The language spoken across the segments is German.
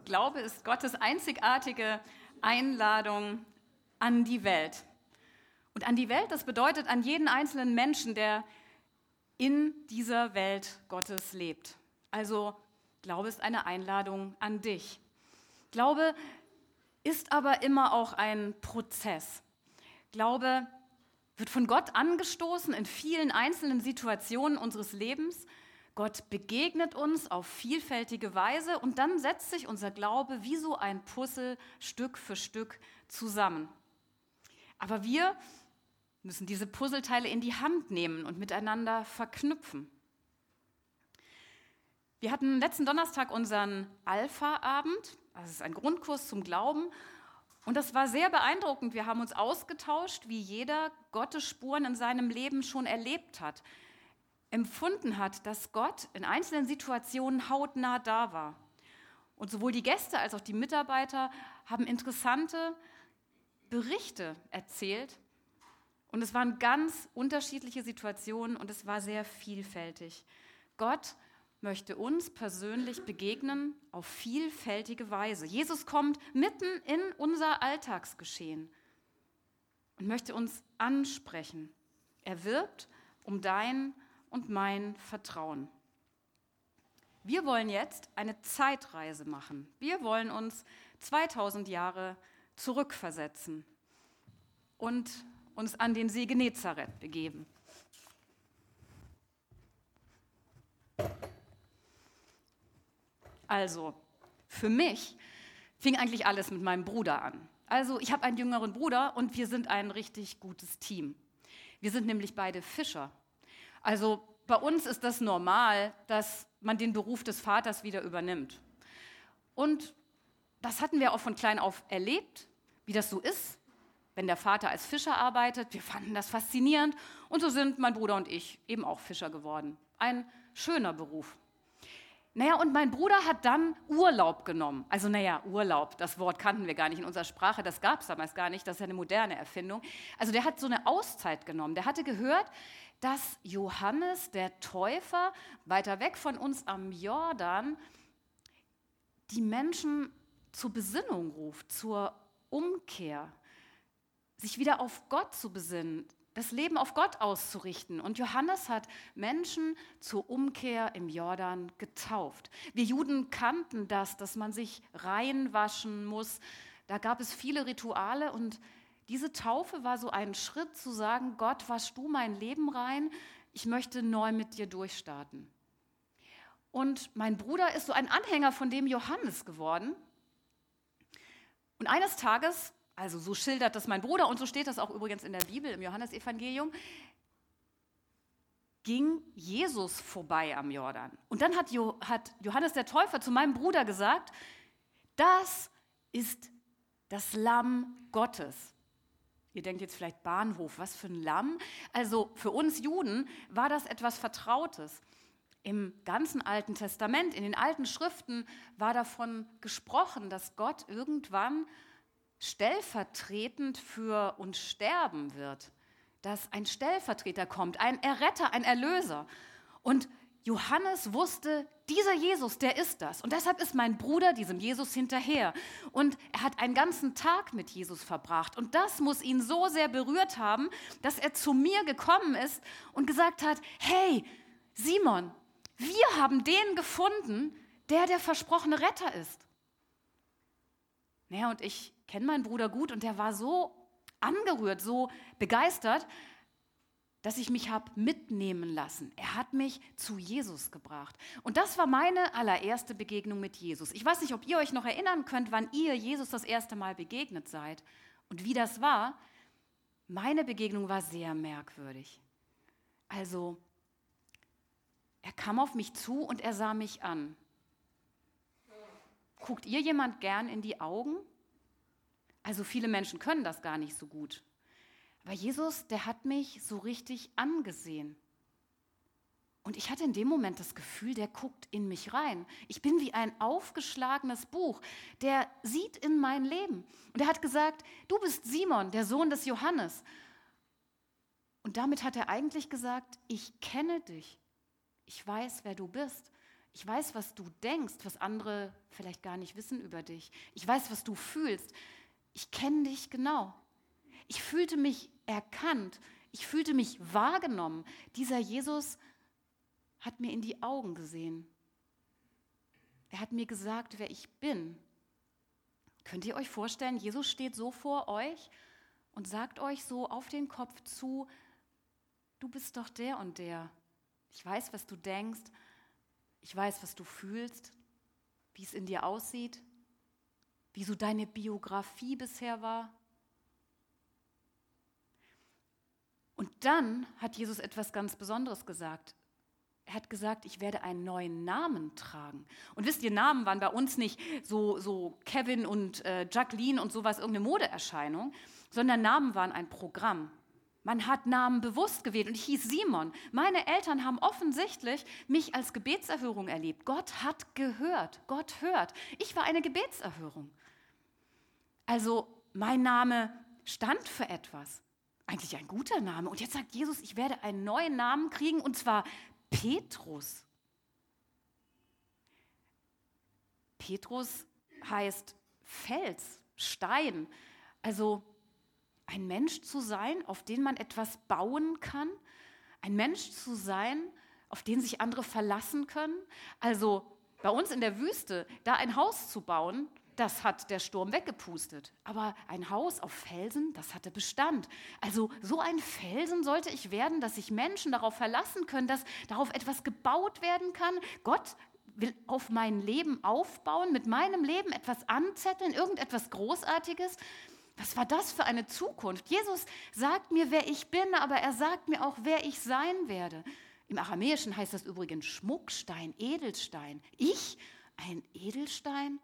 Glaube ist Gottes einzigartige Einladung an die Welt. Und an die Welt, das bedeutet an jeden einzelnen Menschen, der in dieser Welt Gottes lebt. Also Glaube ist eine Einladung an dich. Glaube ist aber immer auch ein Prozess. Glaube wird von Gott angestoßen in vielen einzelnen Situationen unseres Lebens. Gott begegnet uns auf vielfältige Weise und dann setzt sich unser Glaube wie so ein Puzzle Stück für Stück zusammen. Aber wir müssen diese Puzzleteile in die Hand nehmen und miteinander verknüpfen. Wir hatten letzten Donnerstag unseren Alpha-Abend, das ist ein Grundkurs zum Glauben, und das war sehr beeindruckend. Wir haben uns ausgetauscht, wie jeder Gottes Spuren in seinem Leben schon erlebt hat, empfunden hat, dass Gott in einzelnen Situationen hautnah da war. Und sowohl die Gäste als auch die Mitarbeiter haben interessante Berichte erzählt. Und es waren ganz unterschiedliche Situationen und es war sehr vielfältig. Gott möchte uns persönlich begegnen auf vielfältige Weise. Jesus kommt mitten in unser Alltagsgeschehen und möchte uns ansprechen. Er wirbt um dein und mein Vertrauen. Wir wollen jetzt eine Zeitreise machen. Wir wollen uns 2000 Jahre zurückversetzen und uns an den See Genezareth begeben. Also, für mich fing eigentlich alles mit meinem Bruder an. Also, ich habe einen jüngeren Bruder und wir sind ein richtig gutes Team. Wir sind nämlich beide Fischer. Also, bei uns ist das normal, dass man den Beruf des Vaters wieder übernimmt. Und das hatten wir auch von klein auf erlebt, wie das so ist, wenn der Vater als Fischer arbeitet. Wir fanden das faszinierend und so sind mein Bruder und ich eben auch Fischer geworden. Ein schöner Beruf. Naja, und mein Bruder hat dann Urlaub genommen. Also Urlaub, das Wort kannten wir gar nicht in unserer Sprache, das gab es damals gar nicht, das ist ja eine moderne Erfindung. Also der hat so eine Auszeit genommen. Der hatte gehört, dass Johannes der Täufer weiter weg von uns am Jordan die Menschen zur Besinnung ruft, zur Umkehr, sich wieder auf Gott zu besinnen, das Leben auf Gott auszurichten. Und Johannes hat Menschen zur Umkehr im Jordan getauft. Wir Juden kannten das, dass man sich reinwaschen muss. Da gab es viele Rituale und diese Taufe war so ein Schritt zu sagen, Gott, wasch du mein Leben rein, ich möchte neu mit dir durchstarten. Und mein Bruder ist so ein Anhänger von dem Johannes geworden. Und eines Tages, also so schildert das mein Bruder und so steht das auch übrigens in der Bibel, im Johannesevangelium, ging Jesus vorbei am Jordan. Und dann hat Johannes der Täufer zu meinem Bruder gesagt, das ist das Lamm Gottes. Ihr denkt jetzt vielleicht Bahnhof, was für ein Lamm? Also für uns Juden war das etwas Vertrautes. Im ganzen Alten Testament, in den alten Schriften war davon gesprochen, dass Gott irgendwann stellvertretend für uns sterben wird, dass ein Stellvertreter kommt, ein Erretter, ein Erlöser. Und Johannes wusste, dieser Jesus, der ist das. Und deshalb ist mein Bruder diesem Jesus hinterher. Und er hat einen ganzen Tag mit Jesus verbracht. Und das muss ihn so sehr berührt haben, dass er zu mir gekommen ist und gesagt hat, hey, Simon, wir haben den gefunden, der versprochene Retter ist. Naja, und ich kenne meinen Bruder gut und der war so angerührt, so begeistert, dass ich mich habe mitnehmen lassen. Er hat mich zu Jesus gebracht. Und das war meine allererste Begegnung mit Jesus. Ich weiß nicht, ob ihr euch noch erinnern könnt, wann ihr Jesus das erste Mal begegnet seid und wie das war. Meine Begegnung war sehr merkwürdig. Also, er kam auf mich zu und er sah mich an. Guckt ihr jemand gern in die Augen? Also viele Menschen können das gar nicht so gut. Aber Jesus, der hat mich so richtig angesehen. Und ich hatte in dem Moment das Gefühl, der guckt in mich rein. Ich bin wie ein aufgeschlagenes Buch. Der sieht in mein Leben. Und er hat gesagt, du bist Simon, der Sohn des Johannes. Und damit hat er eigentlich gesagt, ich kenne dich. Ich weiß, wer du bist. Ich weiß, was du denkst, was andere vielleicht gar nicht wissen über dich. Ich weiß, was du fühlst. Ich kenne dich genau. Ich fühlte mich erkannt. Ich fühlte mich wahrgenommen. Dieser Jesus hat mir in die Augen gesehen. Er hat mir gesagt, wer ich bin. Könnt ihr euch vorstellen, Jesus steht so vor euch und sagt euch so auf den Kopf zu, du bist doch der und der. Ich weiß, was du denkst. Ich weiß, was du fühlst, wie es in dir aussieht, wie so deine Biografie bisher war. Und dann hat Jesus etwas ganz Besonderes gesagt. Er hat gesagt, ich werde einen neuen Namen tragen. Und wisst ihr, Namen waren bei uns nicht so Kevin und Jacqueline und sowas, irgendeine Modeerscheinung, sondern Namen waren ein Programm. Man hat Namen bewusst gewählt und ich hieß Simon. Meine Eltern haben offensichtlich mich als Gebetserhörung erlebt. Gott hat gehört, Gott hört. Ich war eine Gebetserhörung. Also mein Name stand für etwas. Eigentlich ein guter Name. Und jetzt sagt Jesus, ich werde einen neuen Namen kriegen und zwar Petrus. Petrus heißt Fels, Stein. Also ein Mensch zu sein, auf den man etwas bauen kann. Ein Mensch zu sein, auf den sich andere verlassen können. Also bei uns in der Wüste, da ein Haus zu bauen, das hat der Sturm weggepustet. Aber ein Haus auf Felsen, das hatte Bestand. Also so ein Felsen sollte ich werden, dass sich Menschen darauf verlassen können, dass darauf etwas gebaut werden kann. Gott will auf mein Leben aufbauen, mit meinem Leben etwas anzetteln, irgendetwas Großartiges. Was war das für eine Zukunft? Jesus sagt mir, wer ich bin, aber er sagt mir auch, wer ich sein werde. Im Aramäischen heißt das übrigens Schmuckstein, Edelstein. Ich, ein Edelstein?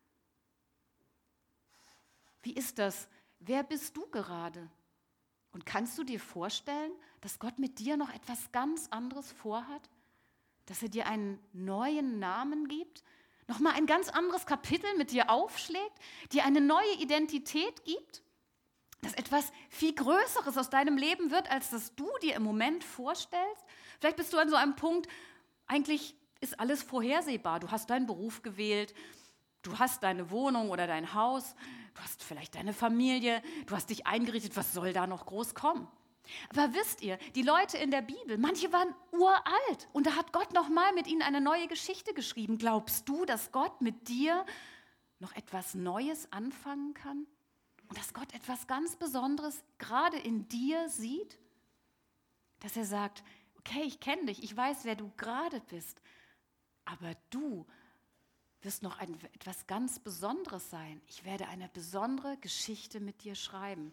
Wie ist das? Wer bist du gerade? Und kannst du dir vorstellen, dass Gott mit dir noch etwas ganz anderes vorhat? Dass er dir einen neuen Namen gibt? Nochmal ein ganz anderes Kapitel mit dir aufschlägt? Dir eine neue Identität gibt? Dass etwas viel Größeres aus deinem Leben wird, als das du dir im Moment vorstellst? Vielleicht bist du an so einem Punkt, eigentlich ist alles vorhersehbar. Du hast deinen Beruf gewählt, du hast deine Wohnung oder dein Haus, du hast vielleicht deine Familie, du hast dich eingerichtet, was soll da noch groß kommen? Aber wisst ihr, die Leute in der Bibel, manche waren uralt und da hat Gott nochmal mit ihnen eine neue Geschichte geschrieben. Glaubst du, dass Gott mit dir noch etwas Neues anfangen kann? Und dass Gott etwas ganz Besonderes gerade in dir sieht? Dass er sagt, okay, ich kenne dich, ich weiß, wer du gerade bist, aber du wirst noch etwas ganz Besonderes sein. Ich werde eine besondere Geschichte mit dir schreiben.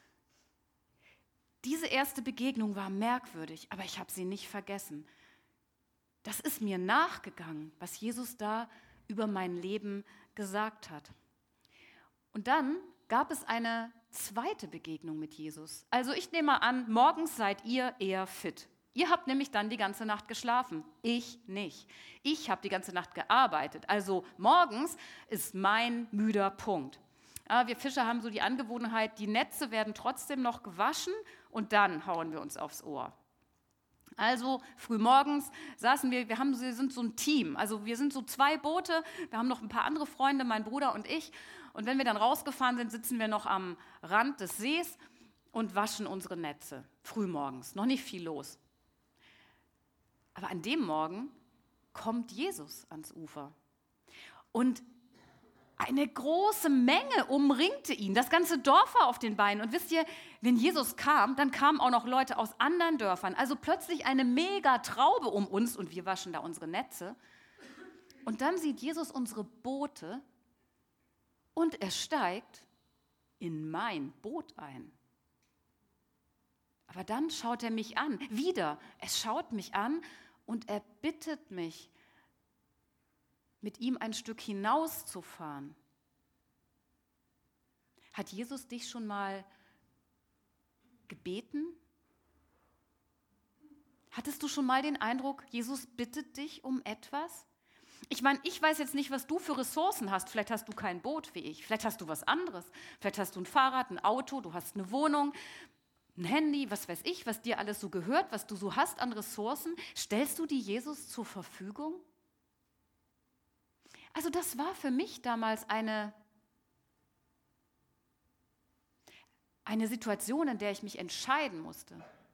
Diese erste Begegnung war merkwürdig, aber ich habe sie nicht vergessen. Das ist mir nachgegangen, was Jesus da über mein Leben gesagt hat. Und dann gab es eine zweite Begegnung mit Jesus. Also ich nehme mal an, morgens seid ihr eher fit. Ihr habt nämlich dann die ganze Nacht geschlafen. Ich nicht. Ich habe die ganze Nacht gearbeitet. Also morgens ist mein müder Punkt. Aber wir Fischer haben so die Angewohnheit, die Netze werden trotzdem noch gewaschen und dann hauen wir uns aufs Ohr. Also frühmorgens saßen wir sind so ein Team. Also wir sind so 2 Boote, wir haben noch ein paar andere Freunde, mein Bruder und ich. Und wenn wir dann rausgefahren sind, sitzen wir noch am Rand des Sees und waschen unsere Netze. Frühmorgens, noch nicht viel los. Aber an dem Morgen kommt Jesus ans Ufer. Und eine große Menge umringte ihn. Das ganze Dorf war auf den Beinen. Und wisst ihr, wenn Jesus kam, dann kamen auch noch Leute aus anderen Dörfern. Also plötzlich eine mega Traube um uns und wir waschen da unsere Netze. Und dann sieht Jesus unsere Boote und er steigt in mein Boot ein. Aber dann schaut er mich an. Wieder, es schaut mich an und er bittet mich, mit ihm ein Stück hinauszufahren. Hat Jesus dich schon mal gebeten? Hattest du schon mal den Eindruck, Jesus bittet dich um etwas? Ich meine, ich weiß jetzt nicht, was du für Ressourcen hast. Vielleicht hast du kein Boot wie ich. Vielleicht hast du was anderes. Vielleicht hast du ein Fahrrad, ein Auto, du hast eine Wohnung, ein Handy, was weiß ich, was dir alles so gehört, was du so hast an Ressourcen. Stellst du die Jesus zur Verfügung? Also das war für mich damals eine Situation, in der ich mich entscheiden musste.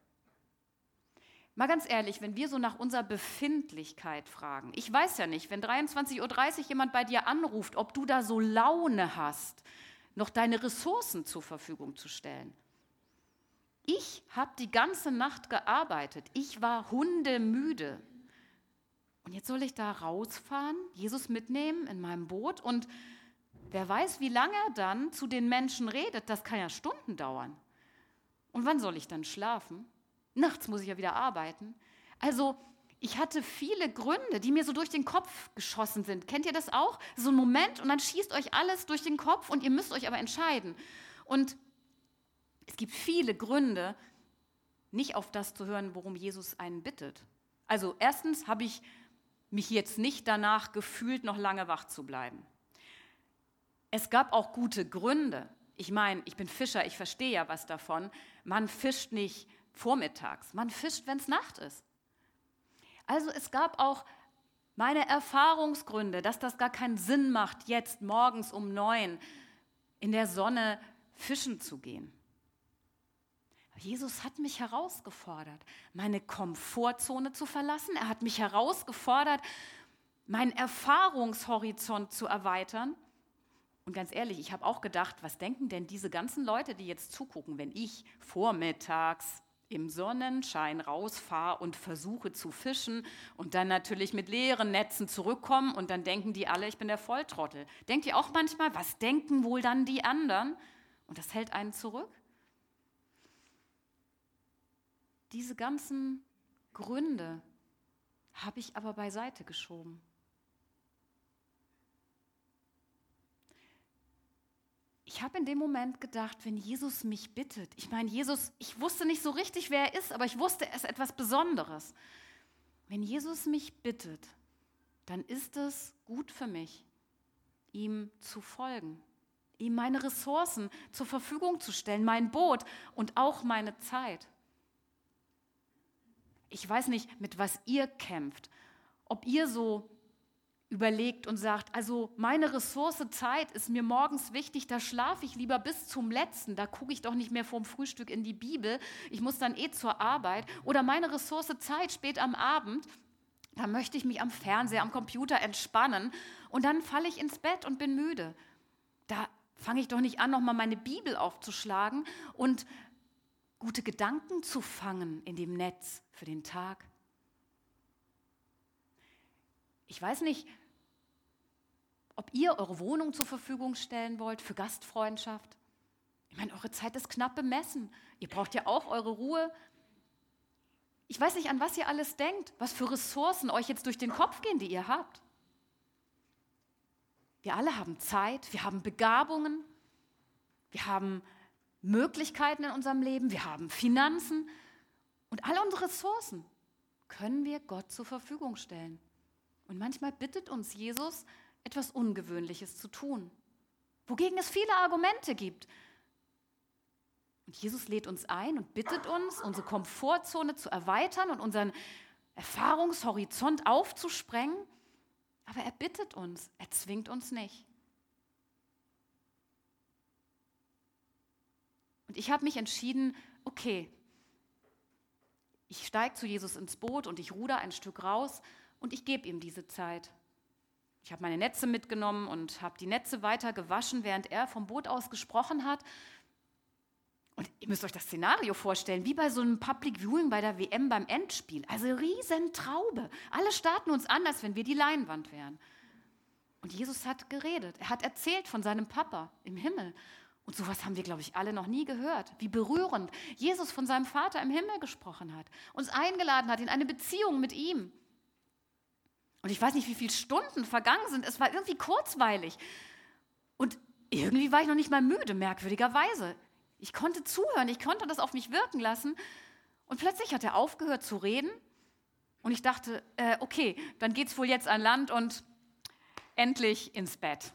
Mal ganz ehrlich, wenn wir so nach unserer Befindlichkeit fragen, ich weiß ja nicht, wenn 23:30 Uhr jemand bei dir anruft, ob du da so Laune hast, noch deine Ressourcen zur Verfügung zu stellen. Ich habe die ganze Nacht gearbeitet, ich war hundemüde. Und jetzt soll ich da rausfahren, Jesus mitnehmen in meinem Boot und wer weiß, wie lange er dann zu den Menschen redet, das kann ja Stunden dauern. Und wann soll ich dann schlafen? Nachts muss ich ja wieder arbeiten. Also ich hatte viele Gründe, die mir so durch den Kopf geschossen sind. Kennt ihr das auch? So ein Moment und dann schießt euch alles durch den Kopf und ihr müsst euch aber entscheiden. Und es gibt viele Gründe, nicht auf das zu hören, worum Jesus einen bittet. Also erstens habe ich mich jetzt nicht danach gefühlt, noch lange wach zu bleiben. Es gab auch gute Gründe. Ich meine, ich bin Fischer, ich verstehe ja was davon. Man fischt nicht vormittags, man fischt, wenn es Nacht ist. Also es gab auch meine Erfahrungsgründe, dass das gar keinen Sinn macht, jetzt morgens um 9 in der Sonne fischen zu gehen. Jesus hat mich herausgefordert, meine Komfortzone zu verlassen. Er hat mich herausgefordert, meinen Erfahrungshorizont zu erweitern. Und ganz ehrlich, ich habe auch gedacht, was denken denn diese ganzen Leute, die jetzt zugucken, wenn ich vormittags im Sonnenschein rausfahre und versuche zu fischen und dann natürlich mit leeren Netzen zurückkomme und dann denken die alle, ich bin der Volltrottel. Denkt ihr auch manchmal, was denken wohl dann die anderen? Und das hält einen zurück. Diese ganzen Gründe habe ich aber beiseite geschoben. Ich habe in dem Moment gedacht, wenn Jesus mich bittet, ich meine, Jesus, ich wusste nicht so richtig, wer er ist, aber ich wusste, er ist etwas Besonderes. Wenn Jesus mich bittet, dann ist es gut für mich, ihm zu folgen, ihm meine Ressourcen zur Verfügung zu stellen, mein Boot und auch meine Zeit. Ich weiß nicht, mit was ihr kämpft, ob ihr so überlegt und sagt, also meine Ressource Zeit ist mir morgens wichtig, da schlafe ich lieber bis zum Letzten, da gucke ich doch nicht mehr vorm Frühstück in die Bibel, ich muss dann zur Arbeit. Oder meine Ressource Zeit spät am Abend, da möchte ich mich am Fernseher, am Computer entspannen und dann falle ich ins Bett und bin müde. Da fange ich doch nicht an, nochmal meine Bibel aufzuschlagen und gute Gedanken zu fangen in dem Netz für den Tag. Ich weiß nicht, ob ihr eure Wohnung zur Verfügung stellen wollt für Gastfreundschaft. Ich meine, eure Zeit ist knapp bemessen. Ihr braucht ja auch eure Ruhe. Ich weiß nicht, an was ihr alles denkt, was für Ressourcen euch jetzt durch den Kopf gehen, die ihr habt. Wir alle haben Zeit, wir haben Begabungen, wir haben Möglichkeiten in unserem Leben, wir haben Finanzen und alle unsere Ressourcen können wir Gott zur Verfügung stellen. Und manchmal bittet uns Jesus, etwas Ungewöhnliches zu tun, wogegen es viele Argumente gibt. Und Jesus lädt uns ein und bittet uns, unsere Komfortzone zu erweitern und unseren Erfahrungshorizont aufzusprengen. Aber er bittet uns, er zwingt uns nicht. Und ich habe mich entschieden, okay, ich steige zu Jesus ins Boot und ich ruder ein Stück raus und ich gebe ihm diese Zeit. Ich habe meine Netze mitgenommen und habe die Netze weiter gewaschen, während er vom Boot aus gesprochen hat. Und ihr müsst euch das Szenario vorstellen, wie bei so einem Public Viewing bei der WM beim Endspiel. Also Riesentraube. Alle starten uns an, als wenn wir die Leinwand wären. Und Jesus hat geredet. Er hat erzählt von seinem Papa im Himmel. Und sowas haben wir, glaube ich, alle noch nie gehört. Wie berührend Jesus von seinem Vater im Himmel gesprochen hat. Uns eingeladen hat in eine Beziehung mit ihm. Und ich weiß nicht, wie viele Stunden vergangen sind. Es war irgendwie kurzweilig. Und irgendwie war ich noch nicht mal müde, merkwürdigerweise. Ich konnte zuhören, ich konnte das auf mich wirken lassen. Und plötzlich hat er aufgehört zu reden. Und ich dachte, okay, dann geht's wohl jetzt an Land und endlich ins Bett.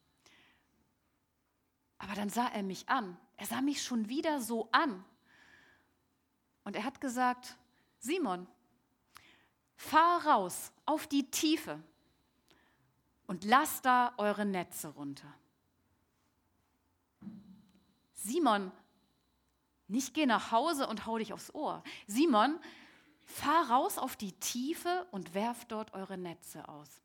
Aber dann sah er mich an. Er sah mich schon wieder so an. Und er hat gesagt, Simon, fahr raus auf die Tiefe und lasst da eure Netze runter. Simon, nicht geh nach Hause und hau dich aufs Ohr. Simon, fahr raus auf die Tiefe und werft dort eure Netze aus.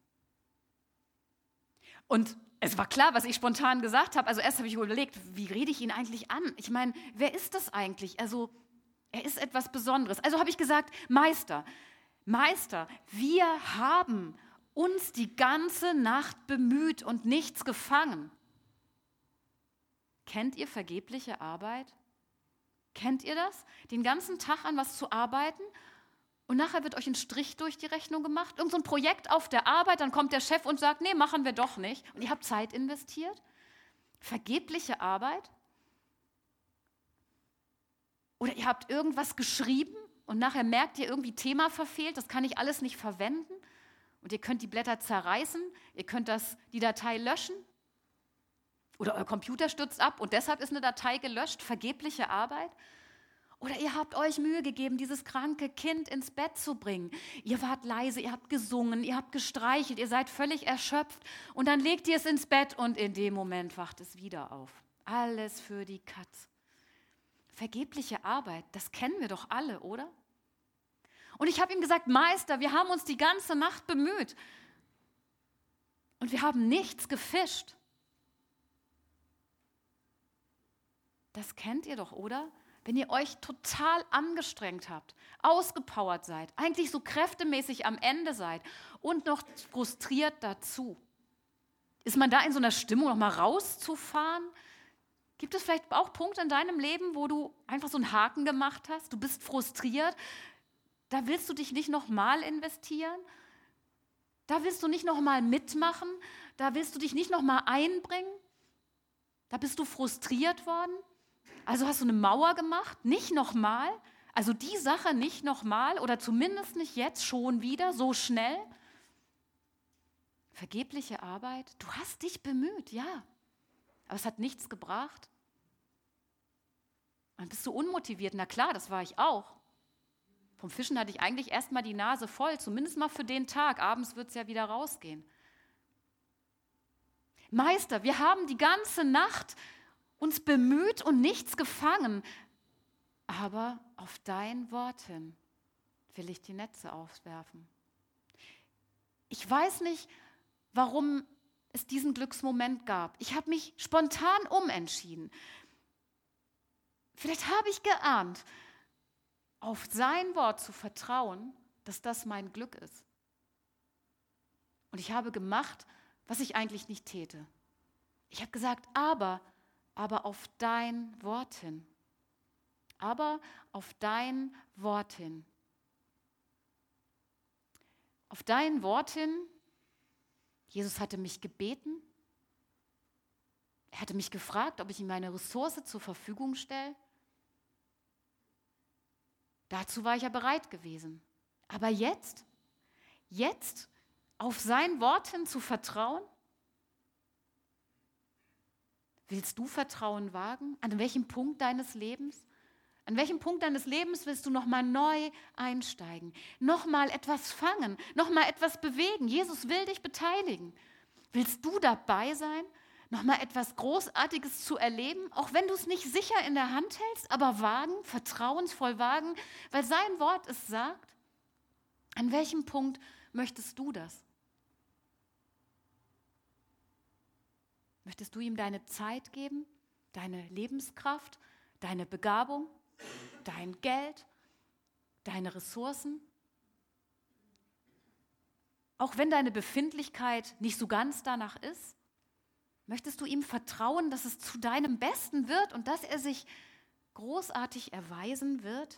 Und es war klar, was ich spontan gesagt habe. Also erst habe ich überlegt, wie rede ich ihn eigentlich an? Ich meine, wer ist das eigentlich? Also er ist etwas Besonderes. Also habe ich gesagt, Meister, wir haben uns die ganze Nacht bemüht und nichts gefangen. Kennt ihr vergebliche Arbeit? Kennt ihr das? Den ganzen Tag an was zu arbeiten und nachher wird euch ein Strich durch die Rechnung gemacht? Irgend so ein Projekt auf der Arbeit, dann kommt der Chef und sagt, nee, machen wir doch nicht. Und ihr habt Zeit investiert? Vergebliche Arbeit? Oder ihr habt irgendwas geschrieben und nachher merkt ihr, irgendwie Thema verfehlt, das kann ich alles nicht verwenden. Und ihr könnt die Blätter zerreißen, ihr könnt die Datei löschen. Oder euer Computer stürzt ab und deshalb ist eine Datei gelöscht, vergebliche Arbeit. Oder ihr habt euch Mühe gegeben, dieses kranke Kind ins Bett zu bringen. Ihr wart leise, ihr habt gesungen, ihr habt gestreichelt, ihr seid völlig erschöpft. Und dann legt ihr es ins Bett und in dem Moment wacht es wieder auf. Alles für die Katz. Vergebliche Arbeit, das kennen wir doch alle, oder? Und ich habe ihm gesagt, Meister, wir haben uns die ganze Nacht bemüht. Und wir haben nichts gefischt. Das kennt ihr doch, oder? Wenn ihr euch total angestrengt habt, ausgepowert seid, eigentlich so kräftemäßig am Ende seid und noch frustriert dazu. Ist man da in so einer Stimmung, noch mal rauszufahren? Gibt es vielleicht auch Punkte in deinem Leben, wo du einfach so einen Haken gemacht hast? Du bist frustriert. Da willst du dich nicht nochmal investieren? Da willst du nicht nochmal mitmachen? Da willst du dich nicht nochmal einbringen? Da bist du frustriert worden? Also hast du eine Mauer gemacht? Nicht nochmal? Also die Sache nicht nochmal oder zumindest nicht jetzt schon wieder, so schnell? Vergebliche Arbeit? Du hast dich bemüht, ja. Aber es hat nichts gebracht. Dann bist du unmotiviert. Na klar, das war ich auch. Vom Fischen hatte ich eigentlich erst mal die Nase voll, zumindest mal für den Tag. Abends wird es ja wieder rausgehen. Meister, wir haben die ganze Nacht uns bemüht und nichts gefangen. Aber auf dein Wort hin will ich die Netze auswerfen. Ich weiß nicht, warum es diesen Glücksmoment gab. Ich habe mich spontan umentschieden. Vielleicht habe ich geahnt, auf sein Wort zu vertrauen, dass das mein Glück ist. Und ich habe gemacht, was ich eigentlich nicht täte. Ich habe gesagt, aber auf dein Wort hin. Aber auf dein Wort hin. Auf dein Wort hin. Jesus hatte mich gebeten. Er hatte mich gefragt, ob ich ihm meine Ressource zur Verfügung stelle. Dazu war ich ja bereit gewesen. Aber jetzt auf sein Wort hin zu vertrauen? Willst du Vertrauen wagen? An welchem Punkt deines Lebens? An welchem Punkt deines Lebens willst du nochmal neu einsteigen? Nochmal etwas fangen, nochmal etwas bewegen? Jesus will dich beteiligen. Willst du dabei sein, nochmal etwas Großartiges zu erleben? Auch wenn du es nicht sicher in der Hand hältst, aber wagen, vertrauensvoll wagen, weil sein Wort es sagt? An welchem Punkt möchtest du das? Möchtest du ihm deine Zeit geben, deine Lebenskraft, deine Begabung, dein Geld, deine Ressourcen? Auch wenn deine Befindlichkeit nicht so ganz danach ist, möchtest du ihm vertrauen, dass es zu deinem Besten wird und dass er sich großartig erweisen wird?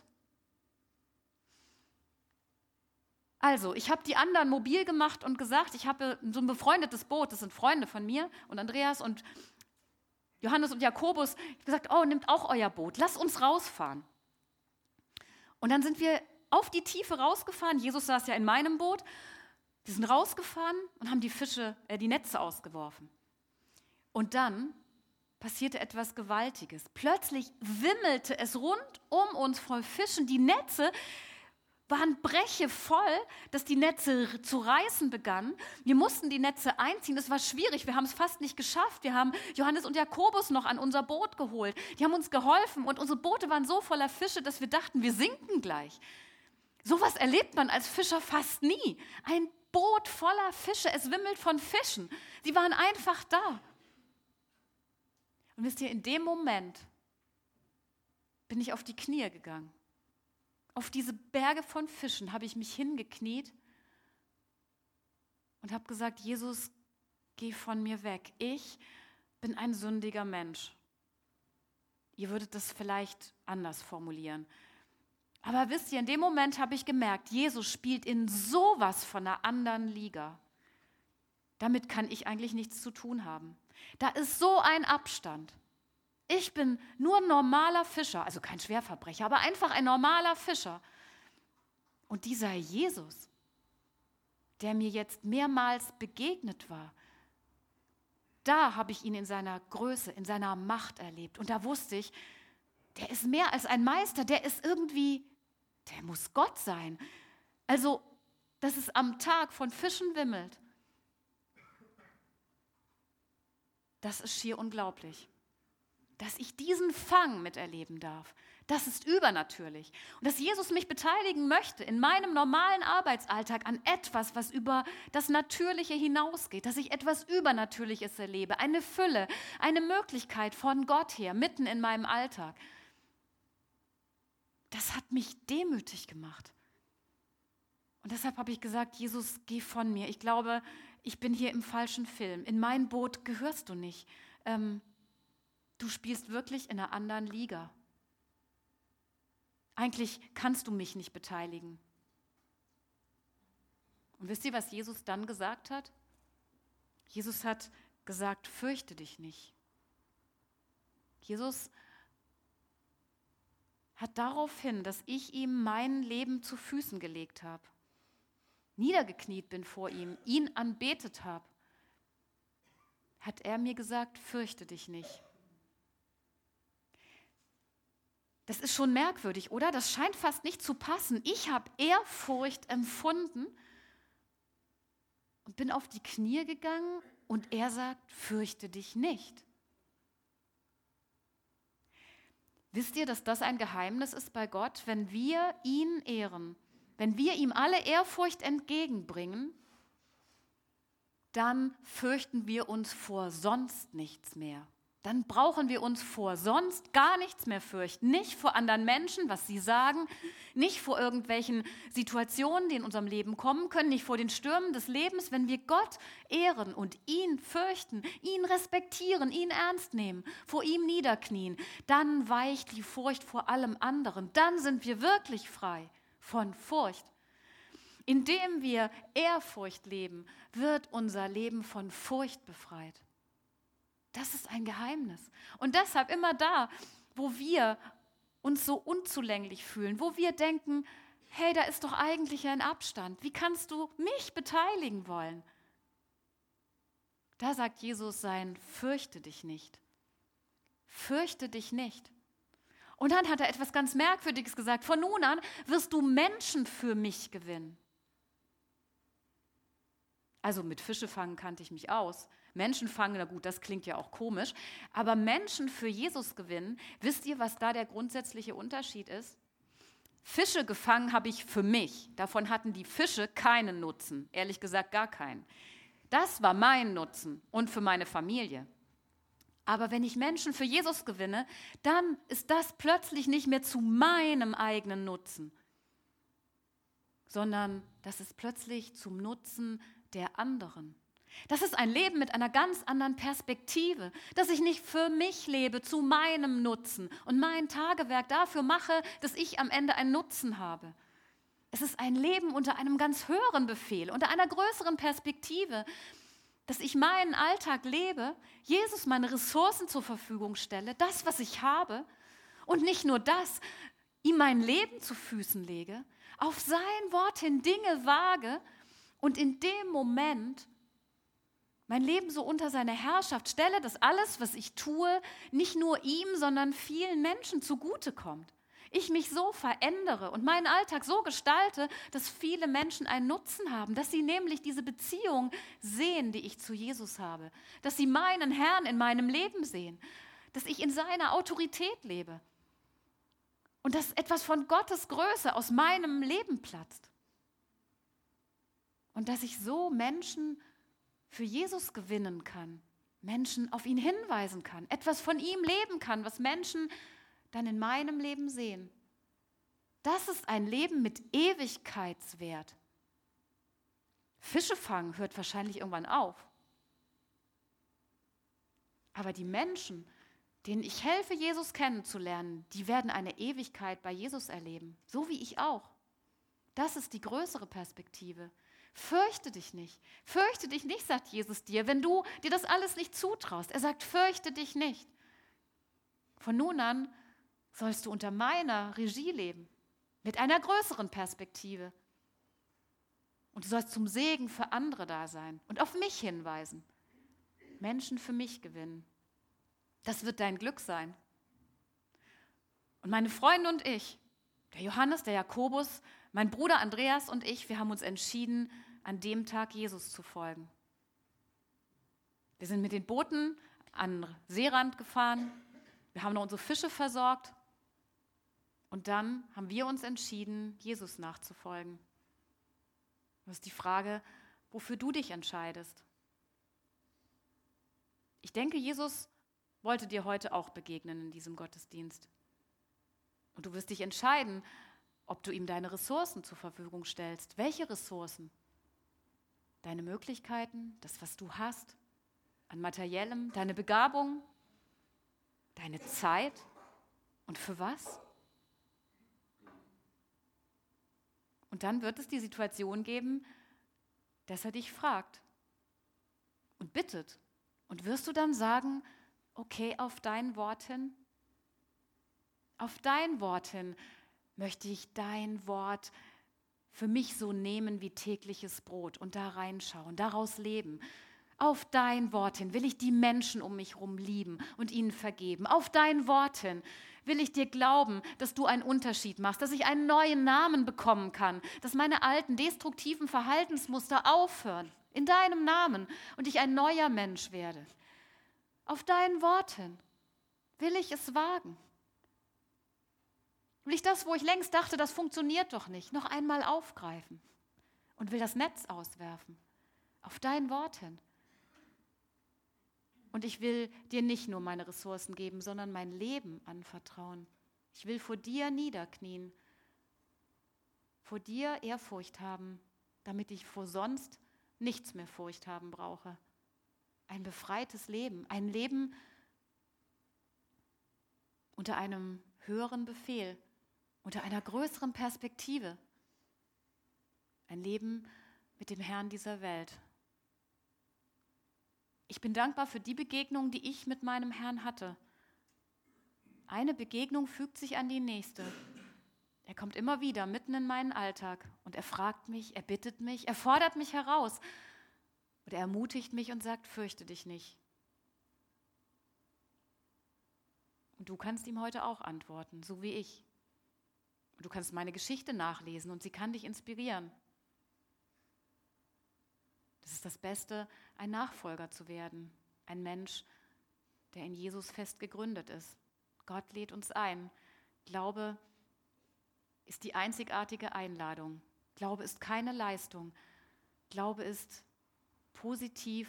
Also, ich habe die anderen mobil gemacht und gesagt, ich habe so ein befreundetes Boot, das sind Freunde von mir und Andreas und Johannes und Jakobus. Ich habe gesagt, oh, nehmt auch euer Boot, lasst uns rausfahren. Und dann sind wir auf die Tiefe rausgefahren. Jesus saß ja in meinem Boot. Wir sind rausgefahren und haben die Netze ausgeworfen. Und dann passierte etwas Gewaltiges. Plötzlich wimmelte es rund um uns voll Fischen. Die Netze waren Breche voll, dass die Netze zu reißen begannen. Wir mussten die Netze einziehen. Das war schwierig. Wir haben es fast nicht geschafft. Wir haben Johannes und Jakobus noch an unser Boot geholt. Die haben uns geholfen und unsere Boote waren so voller Fische, dass wir dachten, wir sinken gleich. Sowas erlebt man als Fischer fast nie. Ein Boot voller Fische. Es wimmelt von Fischen. Sie waren einfach da. Und wisst ihr, in dem Moment bin ich auf die Knie gegangen. Auf diese Berge von Fischen habe ich mich hingekniet und habe gesagt, Jesus, geh von mir weg. Ich bin ein sündiger Mensch. Ihr würdet das vielleicht anders formulieren. Aber wisst ihr, in dem Moment habe ich gemerkt, Jesus spielt in sowas von einer anderen Liga. Damit kann ich eigentlich nichts zu tun haben. Da ist so ein Abstand. Ich bin nur ein normaler Fischer, also kein Schwerverbrecher, aber einfach ein normaler Fischer. Und dieser Jesus, der mir jetzt mehrmals begegnet war, da habe ich ihn in seiner Größe, in seiner Macht erlebt. Und da wusste ich, der ist mehr als ein Meister, der muss Gott sein. Also, dass es am Tag von Fischen wimmelt, das ist schier unglaublich. Dass ich diesen Fang miterleben darf, das ist übernatürlich. Und dass Jesus mich beteiligen möchte in meinem normalen Arbeitsalltag an etwas, was über das Natürliche hinausgeht, dass ich etwas Übernatürliches erlebe, eine Fülle, eine Möglichkeit von Gott her, mitten in meinem Alltag. Das hat mich demütig gemacht. Und deshalb habe ich gesagt, Jesus, geh von mir. Ich glaube, ich bin hier im falschen Film. In mein Boot gehörst du nicht. Du spielst wirklich in einer anderen Liga. Eigentlich kannst du mich nicht beteiligen. Und wisst ihr, was Jesus dann gesagt hat? Jesus hat gesagt, fürchte dich nicht. Jesus hat daraufhin, dass ich ihm mein Leben zu Füßen gelegt habe, niedergekniet bin vor ihm, ihn anbetet habe, hat er mir gesagt, fürchte dich nicht. Das ist schon merkwürdig, oder? Das scheint fast nicht zu passen. Ich habe Ehrfurcht empfunden und bin auf die Knie gegangen und er sagt, fürchte dich nicht. Wisst ihr, dass das ein Geheimnis ist bei Gott? Wenn wir ihn ehren, wenn wir ihm alle Ehrfurcht entgegenbringen, dann fürchten wir uns vor sonst nichts mehr. Dann brauchen wir uns vor sonst gar nichts mehr fürchten. Nicht vor anderen Menschen, was sie sagen, nicht vor irgendwelchen Situationen, die in unserem Leben kommen können, nicht vor den Stürmen des Lebens. Wenn wir Gott ehren und ihn fürchten, ihn respektieren, ihn ernst nehmen, vor ihm niederknien, dann weicht die Furcht vor allem anderen. Dann sind wir wirklich frei von Furcht. Indem wir Ehrfurcht leben, wird unser Leben von Furcht befreit. Das ist ein Geheimnis. Und deshalb immer da, wo wir uns so unzulänglich fühlen, wo wir denken, hey, da ist doch eigentlich ein Abstand. Wie kannst du mich beteiligen wollen? Da sagt Jesus fürchte dich nicht. Fürchte dich nicht. Und dann hat er etwas ganz Merkwürdiges gesagt. Von nun an wirst du Menschen für mich gewinnen. Also mit Fische fangen kannte ich mich aus. Menschen fangen, na gut, das klingt ja auch komisch, aber Menschen für Jesus gewinnen, wisst ihr, was da der grundsätzliche Unterschied ist? Fische gefangen habe ich für mich. Davon hatten die Fische keinen Nutzen, ehrlich gesagt gar keinen. Das war mein Nutzen und für meine Familie. Aber wenn ich Menschen für Jesus gewinne, dann ist das plötzlich nicht mehr zu meinem eigenen Nutzen, sondern das ist plötzlich zum Nutzen der anderen. Das ist ein Leben mit einer ganz anderen Perspektive, dass ich nicht für mich lebe, zu meinem Nutzen und mein Tagewerk dafür mache, dass ich am Ende einen Nutzen habe. Es ist ein Leben unter einem ganz höheren Befehl, unter einer größeren Perspektive, dass ich meinen Alltag lebe, Jesus meine Ressourcen zur Verfügung stelle, das, was ich habe, und nicht nur das, ihm mein Leben zu Füßen lege, auf sein Wort hin Dinge wage und in dem Moment mein Leben so unter seine Herrschaft stelle, dass alles, was ich tue, nicht nur ihm, sondern vielen Menschen zugutekommt. ich mich so verändere und meinen Alltag so gestalte, dass viele Menschen einen Nutzen haben, dass sie nämlich diese Beziehung sehen, die ich zu Jesus habe, dass sie meinen Herrn in meinem Leben sehen, dass ich in seiner Autorität lebe und dass etwas von Gottes Größe aus meinem Leben platzt und dass ich so Menschen für Jesus gewinnen kann, Menschen auf ihn hinweisen kann, etwas von ihm leben kann, was Menschen dann in meinem Leben sehen. Das ist ein Leben mit Ewigkeitswert. Fische fangen hört wahrscheinlich irgendwann auf. Aber die Menschen, denen ich helfe, Jesus kennenzulernen, die werden eine Ewigkeit bei Jesus erleben, so wie ich auch. Das ist die größere Perspektive. Fürchte dich nicht. Fürchte dich nicht, sagt Jesus dir, wenn du dir das alles nicht zutraust. Er sagt, fürchte dich nicht. Von nun an sollst du unter meiner Regie leben, mit einer größeren Perspektive. Und du sollst zum Segen für andere da sein und auf mich hinweisen, Menschen für mich gewinnen. Das wird dein Glück sein. Und meine Freunde und ich, der Johannes, der Jakobus, mein Bruder Andreas und ich, wir haben uns entschieden, an dem Tag Jesus zu folgen. Wir sind mit den Booten an den Seerand gefahren, wir haben noch unsere Fische versorgt und dann haben wir uns entschieden, Jesus nachzufolgen. Das ist die Frage, wofür du dich entscheidest. Ich denke, Jesus wollte dir heute auch begegnen in diesem Gottesdienst. Und du wirst dich entscheiden, ob du ihm deine Ressourcen zur Verfügung stellst. Welche Ressourcen? Deine Möglichkeiten, das, was du hast, an Materiellem, deine Begabung, deine Zeit und für was? Und dann wird es die Situation geben, dass er dich fragt und bittet. Und wirst du dann sagen, okay, auf dein Wort hin? Auf dein Wort hin möchte ich dein Wort für mich so nehmen wie tägliches Brot und da reinschauen, daraus leben. Auf dein Wort hin will ich die Menschen um mich herum lieben und ihnen vergeben. Auf dein Wort hin will ich dir glauben, dass du einen Unterschied machst, dass ich einen neuen Namen bekommen kann, dass meine alten destruktiven Verhaltensmuster aufhören in deinem Namen und ich ein neuer Mensch werde. Auf dein Wort hin will ich es wagen. Will ich das, wo ich längst dachte, das funktioniert doch nicht, noch einmal aufgreifen und will das Netz auswerfen. Auf dein Wort hin. Und ich will dir nicht nur meine Ressourcen geben, sondern mein Leben anvertrauen. Ich will vor dir niederknien, vor dir Ehrfurcht haben, damit ich vor sonst nichts mehr Furcht haben brauche. Ein befreites Leben, ein Leben unter einem höheren Befehl, unter einer größeren Perspektive. Ein Leben mit dem Herrn dieser Welt. Ich bin dankbar für die Begegnung, die ich mit meinem Herrn hatte. Eine Begegnung fügt sich an die nächste. Er kommt immer wieder mitten in meinen Alltag und er fragt mich, er bittet mich, er fordert mich heraus und er ermutigt mich und sagt, fürchte dich nicht. Und du kannst ihm heute auch antworten, so wie ich. Und du kannst meine Geschichte nachlesen und sie kann dich inspirieren. Das ist das Beste, ein Nachfolger zu werden, ein Mensch, der in Jesus fest gegründet ist. Gott lädt uns ein. Glaube ist die einzigartige Einladung. Glaube ist keine Leistung. Glaube ist positiv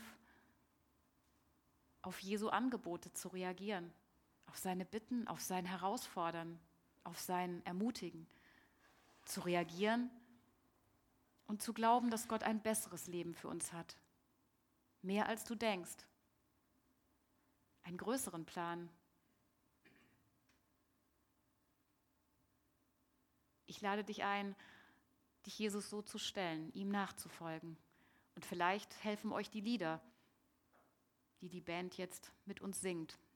auf Jesu Angebote zu reagieren, auf seine Bitten, auf sein Herausfordern, auf sein Ermutigen, zu reagieren und zu glauben, dass Gott ein besseres Leben für uns hat. Mehr als du denkst. Einen größeren Plan. Ich lade dich ein, dich Jesus so zu stellen, ihm nachzufolgen. Und vielleicht helfen euch die Lieder, die die Band jetzt mit uns singt.